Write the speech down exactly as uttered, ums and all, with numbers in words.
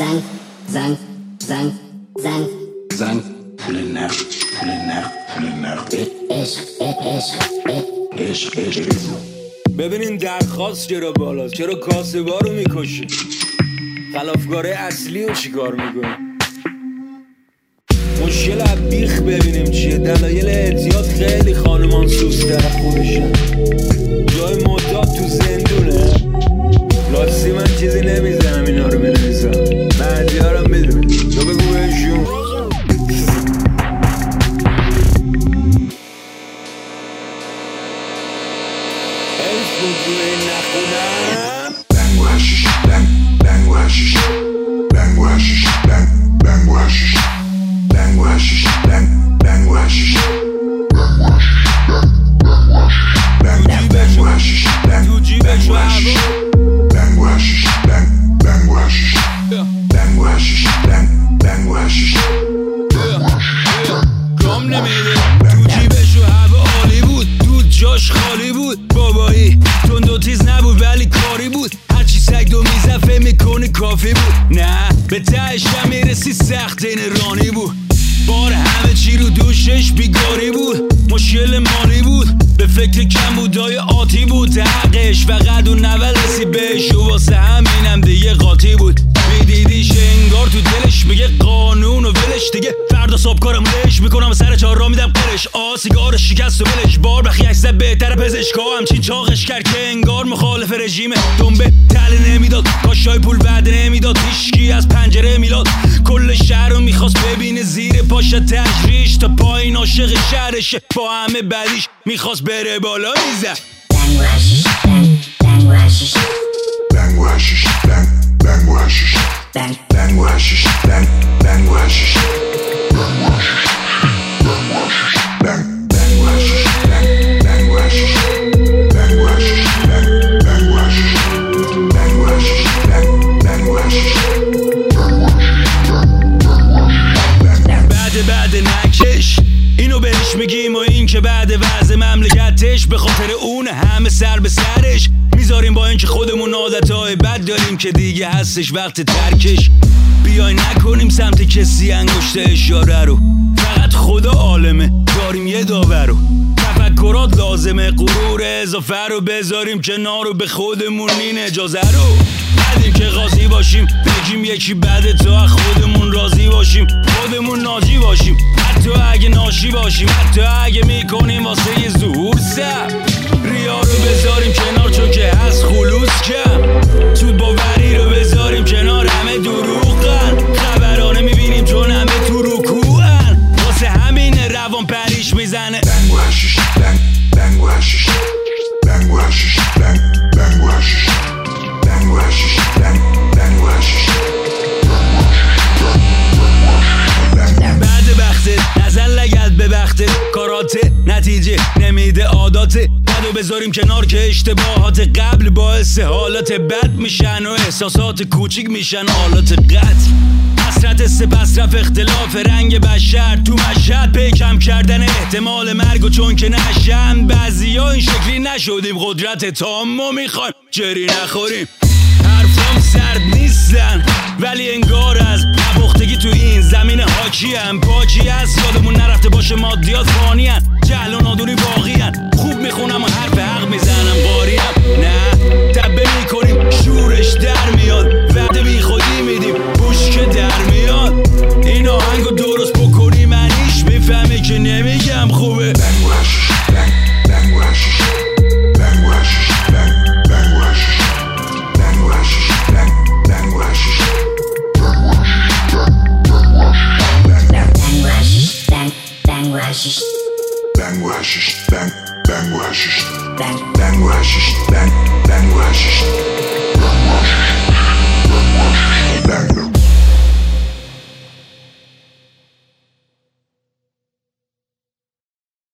زنگ زنگ زنگ زنگ زنگ پول نقد پول نقد پول نقد عشق عشق عشق عشق. ببینین درخواست چرا بالاست، چرا کاسبا رو میکشی؟ خلافکاره اصلی رو چیکار میکنی؟ مشکل عبیخ ببینیم چیه. دلایل اعتیاد خیلی خانمان سوستر خودشن. جای مدت تو زندونه. راستی من چیزی نمیزنم اینا رو بنویسم. بعدی ها رو میدونم. تو بگو بهشون حیف بود روی نخونم. بنگ و حشیش بنگ بنگ و حشیش بنگ و حشیش بنگ بنگ و حشیش بنگ و حشیش بنگ بنگ و حشیش بنگ و حشیش بنگ تو جیبش و هوا بنگ و حشیش بنگ بنگ و حشیش بنگ و حشیش بنگ بنگ و حشیش کام نمیده. تو جیبش و هوا عالی بود، دود جاش خالی بود. بابایی تند و تیز نبود ولی کاری بود. هرچی سگ دو میزفه میکنه کافی بود. نه به تهش هم میرسی سخت این رانی بود. بار همه چی رو دوشش بیگاری بود. مشکل مالی بود، به فکر کمبودای آتی بود. حقش فقط اون نولسی بهش و واسه همینم دیگه قاطی بود. میدیدیش انگار تو دلش میگه قانون و ولش دیگه. فردا صبح کارم لش میکنم سر چهار را میدم قرش. آ سیگار شکست و ولش بار بخی اکسه بهتره پزشکا همچین چاقش کرد که انگار مخالف رژیمه. دنبه تله نمیداد، کاشای پول بعد نمیداد. هیچکی از پنجره میلاد. کل شهر رو میخواست ببینه زیر پاش تجریش. تا پایین عاشق شهرشه با همه بدیش میخواست بره بالا میزد. بنگ و حشیش بنگ بنگ و حشیش بنگ و حشیش بنگ بنگ و حشیش بنگ بنگ و حشیش بنگ بنگ و حشیش بنگ بنگ و حشیش بنگ بنگ و حشیش بنگ و حشیش بنگ بنگ و حشیش بنگ و حشیش بنگ بنگ و حشیش بعد بعد نکش اینو بهش میگیم و این که بعد وضع مملکتش به خاطر اون همه سر به سرش میذاریم. با اینکه خودمون عادتهای بد داریم که دیگه هستش وقت ترکش. بیای نکنیم سمت کسی انگشت اشاره رو. فقط خدا عالمه داریم یه داور رو. تفکرات لازمه غرور اضافه رو بذاریم کنار رو. به خودمون این اجازه رو ندیم که قاضی باشیم بگیم یکی بده تا خودمون راضی باشیم. خودمون ناجی باشیم حتی اگه ناشی باشیم. حتی اگه میکنیم واسه یه ظهور سب. ریا رو بذاریم کنار چون که هست خلوص کم. سود باوری رو بذاریم کنار همه دروغن. خبرانه میبینیم چون همه تو رکوعن. واسه همین روان پریش میزنه. بنگ و حشیش بنگ بنگ و حشیش بنگ و حشیش بنگ بنگ و حشیش بنگ و حشیش بنگ بنگ و حشیش بعد بختت نزن لگت به بختت. کاراته نتیجه نمیده عاداته. بدو بذاریم کنار که اشتباهات قبل باعث حالات بد میشن و احساسات کوچیک میشن حالات قتل. حسرت سپس رفت اختلاف رنگ بشر تو مشهد پیکم کردن احتمال مرگ و چون که نشن. بعضیا این شکلی نشدیم قدرت تامو میخوایم جری نخوریم. حرفام سرد نیستن ولی انگار از نبختگی تو این زمین حاکی هم پاکی هست. یادمون نرفته باشه مادیات فانی هن. جهل و نادونی باقی هن. خوب میخونم و حرف حق میزنم قاری هم. نه تبه میکنیم شورش در میاد. وعده بی خودی میدیم بوش که در میاد. این آهنگو درست بکنی منیش میفهمی که نمیگم خوبه. بنگ و حشیش بنگ بنگ و حشیش بنگ و حشیش بنگ بنگ و حشیش بنگ و حشیش بنگ بنگ و حشیش بنگ و حشیش بنگ بنگ و حشیش بنگ و حشیش بنگ بنگ و حشیش بنگ بنگ و حشیش بنگ